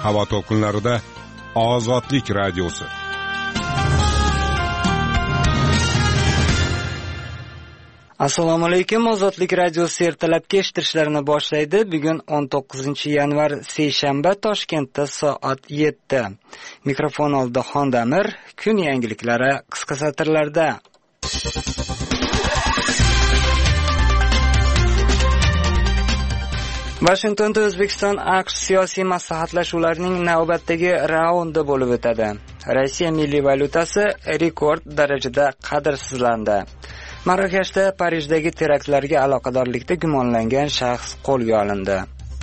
havo to'lqinlarida Ozodlik radiosi. Assalomu alaykum. Ozodlik radiosi ertalabki eshittirishlarni boshlaydi. Bugun 19-yanvar seshanba, Toshkentda soat 7. Mikrofon oldida Xondamir. Kun yangiliklari qisqa satrlarda. Washingtonda O'zbekiston AQSh siyosiy maslahatlashuvlarining navbatdagi raundi bo'lib o'tadi. Rossiya milliy valyutasi rekord darajada qadrsizlandi. Marokashda Parijdagi teraktlarga aloqadorlikda gumonlangan shaxs qo'lga olindi.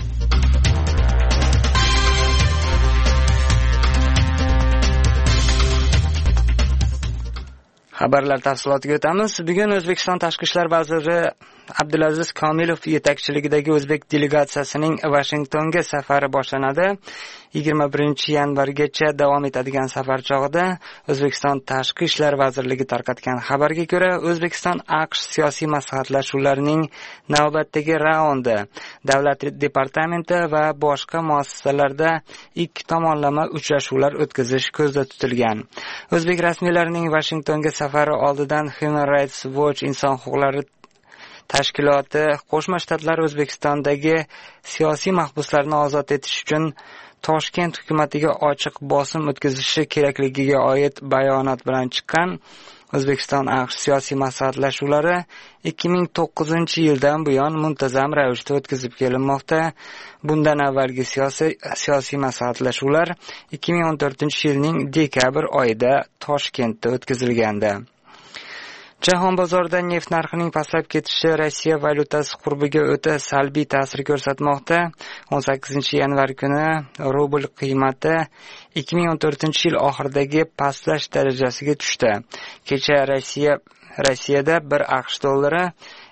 Xabarlar tafsilotiga o'tamiz. Bugun O'zbekiston Tashqi ishlar vaziri Abdulaziz Komilov yetakchiligidagi o'zbek delegatsiyasining Washingtonga safari boshlanadi. 21-yanvargacha davom etadigan safar chog'ida O'zbekiston Tashqi ishlar vazirligi tarqatgan xabarga ko'ra, O'zbekiston AQSh siyosiy maslahatlashuvlarining navbatdagi raundi davlat departamenti va boshqa muassasalarda ikki tomonlama uchrashuvlar o'tkazish ko'zda tutilgan. O'zbek rasmiylarining Washingtonga safari oldidan Human Rights Watch inson huquqlari tashkiloti Qo'shma Shtatlar O'zbekistondagi siyosiy mahbuslarni ozod etish uchun Toshkent hukumatiga ochiq bosim o'tkazishi kerakligiga oid bayonot bilan chiqqan. O'zbekiston AQSh siyosiy maslahatlashuvlari 2009-yildan buyon muntazam ravishda o'tkazib kelinmoqda. Bundan avvalgi siyosiy maslahatlashuvlar 2014-yilning dekabr oyida Toshkentda o'tkazilgandi. Jahon bozorida neft narxining pastlab ketishi Rossiya valyutasi qurbiga o'ta salbiy ta'sir ko'rsatmoqda. 18-yanvar kuni rubl qiymati 2014-yil oxiridagi pastlash darajasiga tushdi. Kecha Rossiyada 1 AQSh dollari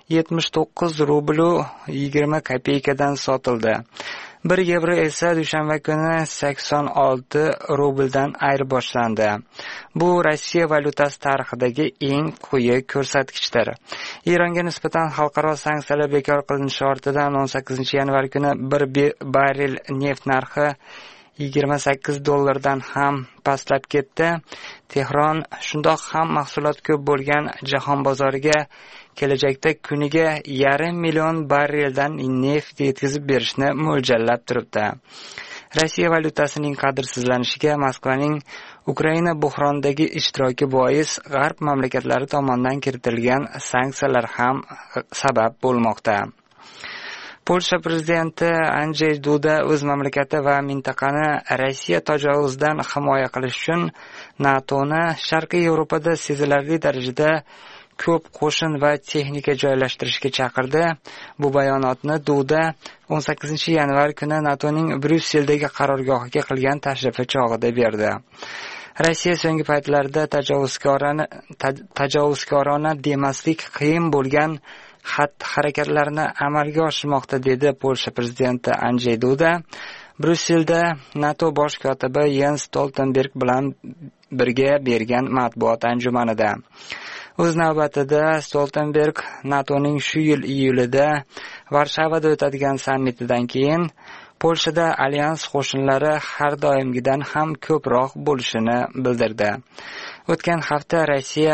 79 rubl 20 kopeykadan sotildi. 1 yevro esa dushanba kuni 86 rubldan ayirboshlandi. Bu Rossiya valyutasi tarixidagi eng quyi ko'rsatkichdir. Eronga nisbatan xalqaro sanksiyalar bekor qilinishi ortidan 18-yanvar kuni 1 barrel neft narxi 28 dollardan ham pastlab ketdi. Tehron shundoq ham mahsulot ko'p bo'lgan jahon bozoriga kelajakda kuniga 500 million barreldan neft yetkazib berishni mo'ljallab turibdi. Rossiya valyutasining qadrsizlanishiga Moskvaning Ukraina buhronidagi ishtiroki bois g'arb mamlakatlari tomonidan kiritilgan sanksiyalar ham sabab bo'lmoqda. Polsha prezidenti Andrzej Duda o'z mamlakati va mintaqani Rossiya tajovuzidan himoya qilish uchun NATOni Sharqiy Yevropada sezilarli darajada ko'p qo'shin va texnika joylashtirishga chaqirdi. Bu bayonotni Duda 18-yanvar kuni NATOning Bryusseldagi qarorgohiga qilgan tashrifi chog'ida berdi. Rossiya so'nggi paytlarda tajovuzkorona demaslik qiyin bo'lgan harakatlarni amalga oshirmoqda, dedi Polsha prezidenti Andrzej Duda. Bryusselda NATO bosh kotibi Jens Stoltenberg bilan birga bergan matbuot anjumanida. O'z navbatida Stoltenberg NATOning shu yil iyulida Varshavada o'tadigan sammitidan keyin Polshada alyans qo'shinlari har doimgidan ham ko'proq bo'lishini bildirdi. O'tgan hafta Rossiya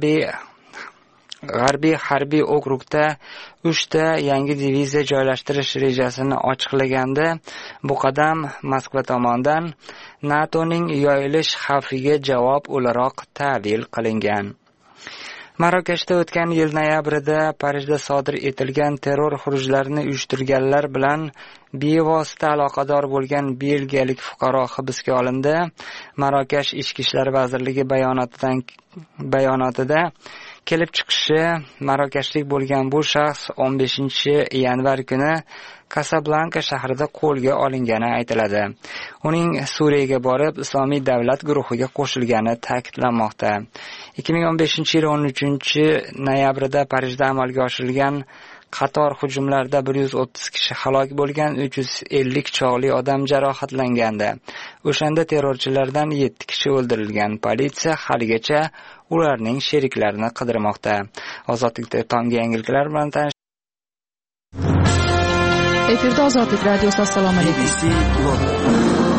G'arbiy harbiy okrugda 3 ta yangi diviziya joylashtirish rejasini ochiqlagandi. Bu qadam Moskva tomonidan NATOning yoyilish xavfiga javob o'laroq ta'lil qilingan. Marokashda o'tgan yil noyabrida Parijda sodir etilgan terror xurujlarini uyushtirganlar bilan bevosita aloqador bo'lgan belgiyalik fuqaro hibsga olindi. Marokash Ichki ishlar vazirligi bayonotida kelib chiqishi marokashlik bo'lgan bu shaxs 15-yanvar kuni Kasablanka shahrida qo'lga olingani aytiladi. Uning Suriyaga borib Islomiy davlat guruhiga qo'shilgani ta'kidlanmoqda. 2015-yil 13-noyabrida Parijda amalga oshirilgan qator hujumlarda 130 kishi halok bo'lgan, 350 chog'li odam jarohatlangandi. O'shanda terrorchilardan 7 kishi o'ldirilgan. Politsiya haligacha ularning sheriklarini qidirmoqda. Ozodlikda tonggi yangiliklar bilan tanish. Efirda Ozodlik radiosi. Assalomu alaykum.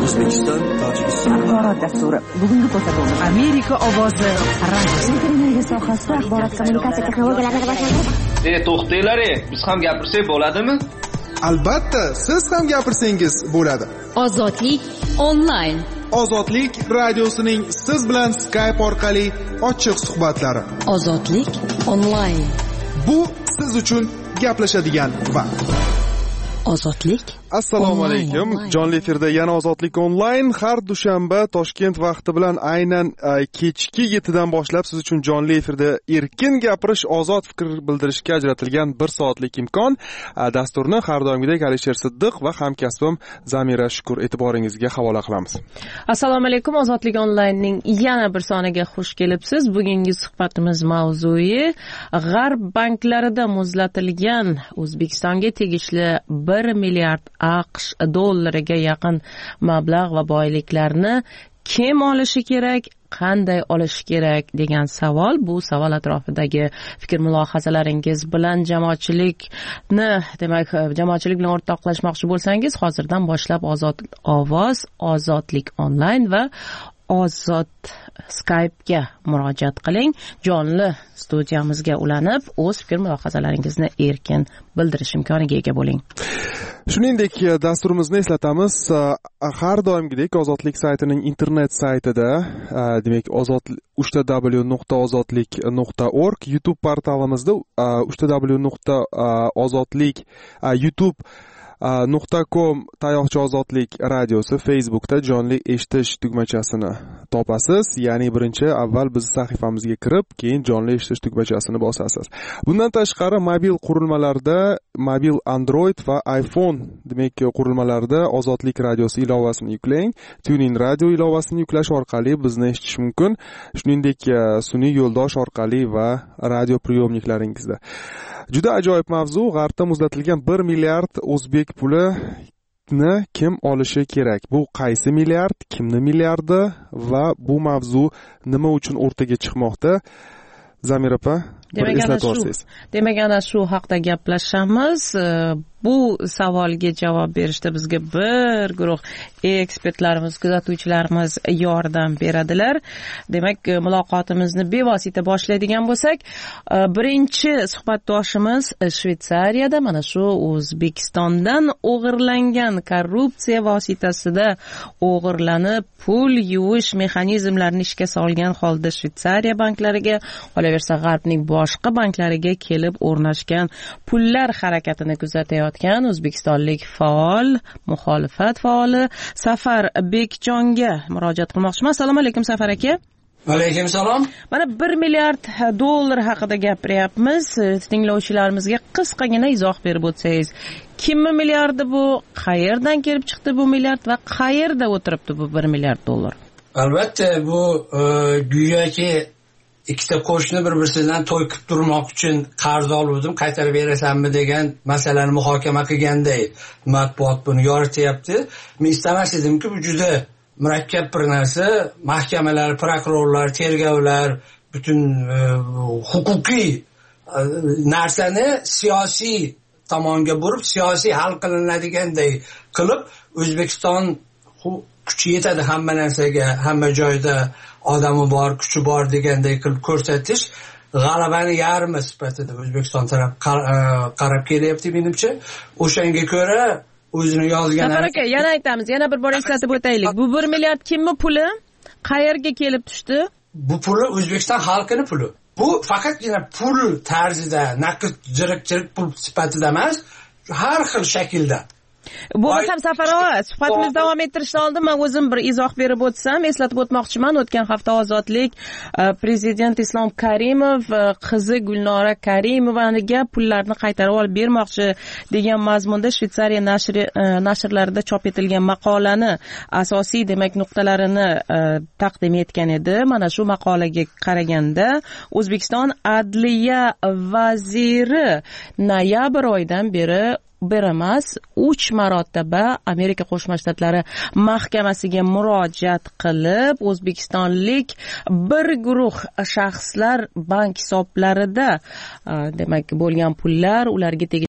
O'zbekiston, Tojikiston axborot dasturi. Bugungi ko'rsatuvimiz Amerika ovozi radiosi. Elektr sohasida axborot kommunikatsiya texnologiyalarini rivojlantirish. To'xtanglar, biz ham gapirsak bo'ladimi? Albatta, siz ham gapirsangiz bo'ladi. Ozodlik onlayn. Ozodlik radiosining siz bilan Skype orqali ochiq suhbatlari. Ozodlik onlayn. Bu siz uchun gaplashadigan vaqt. Ozodlik. Assalomu alaykum. Jonli efirda yana Ozodlik onlayn har dushanba Toshkent vaqti bilan aynan kechki 7 dan boshlab siz uchun jonli efirda erkin gapirish, ozod fikr bildirishga ajratilgan 1 soatlik imkon. Dasturni har doimgidek Alisher Siddiq va hamkasbim Zamira Shukur e'tiboringizga havola qilamiz. Assalomu alaykum. Ozodlik onlaynning yana bir soniga xush kelibsiz. Bugungi suhbatimiz mavzui G'arb banklarida muzlatilgan O'zbekistonga tegishli 1 milliard AQSh dollariga yaqin mablag' va boyliklarni kim olishi kerak, qanday olish kerak degan savol. Bu savol atrofidagi fikr mulohazalaringiz bilan jamoatchilik bilan o'rtoqlashmoqchi bo'lsangiz, hozirdan boshlab Ozod ovoz, Ozodlik onlayn va Ozod Skype'ga murojaat qiling. Jonli studiyamizga ulanib, o'z fikr mulohazalaringizni erkin bildirish imkoniga ega bo'ling. Shuningdek, dasturimizni eslatamiz. Har doimgidek Ozodlik saytining internet saytida, demak www.ozodlik.org, YouTube portalimizda www.ozodlik youtube.com tayoqcha ozodlik radiosi, Facebookda jonli eshitish tugmachasini topasiz. Ya'ni birinchi avval biz sahifamizga kirib, keyin jonli eshitish tugmachasini bosasiz. Bundan tashqari mobil qurilmalarda, mobil Android va iPhone demak qurilmalarda Ozodlik radiosi ilovasini yuklang. TuneIn radio ilovasini yuklash orqali bizni eshitish mumkin. Shuningdek, sun'iy yo'ldosh orqali va radio priyomniklaringizda. Juda ajoyib mavzu. G'arbda muzlatilgan 1 milliard o'zbek pulini kim olishi kerak? Bu qaysi milliard, kimni milliardi va bu mavzu nima uchun o'rtaga chiqmoqda? Zamira opa, demak ana shu haqda gaplashamiz. Bu savolga javob berishda bizga bir guruh ekspertlarimiz, kuzatuvchilarimiz yordam beradilar. Demak, muloqotimizni bevosita boshlaydigan bo'lsak, birinchi suhbatdoshimiz Shvetsariyada mana shu O'zbekistondan o'g'irlangan korrupsiya vositasida o'g'irlanib pul yuvish mexanizmlarini ishga solgan holda Shvetsariya banklariga, qolaversa G'arbning boshqa banklariga kelib o'rnashgan pullar harakatini kuzatayotgan o'zbekistonlik faol, muxolifat faoli Safar Bekjonga murojaat qilmoqchiman. Assalomu alaykum Safar aka. Alaykum salom. Mana 1 milliard dollar haqida gapiryapmiz. Tinglovchilarimizga qisqagina izoh berib o'tsangiz, kimmi milliardi bu, qayerdan kelib chiqdi bu milliard va qayerda o'tiribdi bu 1 milliard dollar? Albatta bu go'yoki ikkita qo'shni bir-birsidan to'y qilib turmoq uchun qarz oldim, qaytarib berasanmi degan masalani muhokama qilganday matbuot buni yorityapti. Men istamas edimki, bu juda murakkab bir narsa. Mahkamalar, prokurorlar, tergovlar butun huquqiy narsani siyosiy tomonga burib, siyosiy hal qilinadiganday qilib, O'zbekiston kuchi yetadi hamma narsaga, hamma joyda odami bor, kuchi bor deganday qilib ko'rsatish g'alabani yarmi sifatida O'zbekiston taraf qarab kelyapti menimcha. O'shanga ko'ra o'zini yozgan. Safar aka, yana aytamiz, yana bir bor eslatib o'taylik. Bu 1 milliard kimmi puli? Qayerga kelib tushdi? Bu puli O'zbekiston xalqining puli. Bu faqatgina pul tarzida, naqd jirik pul sifatida emas, har xil shaklda. Bo'lmasam Safar aka, suhbatimizni davom ettirishdan oldin men o'zim bir izoh berib o'tsam, eslatib o'tmoqchiman. O'tgan hafta Ozodlik prezident Islom Karimov qizi Gulnora Karimovaniga pullarni qaytarib olib bermoqchi degan mazmunda Shvetsariya nashrlarida chop etilgan maqolani asosiy demak nuqtalarini taqdim etgan edi. Mana shu maqolaga qaraganda O'zbekiston Adliya vaziri noyabr oyidan beri emas 3 marotaba Amerika Qo'shma Shtatlari mahkamasiga murojaat qilib, o'zbekistonlik bir guruh shaxslar bank hisoblarida demak bo'lgan pullar ularga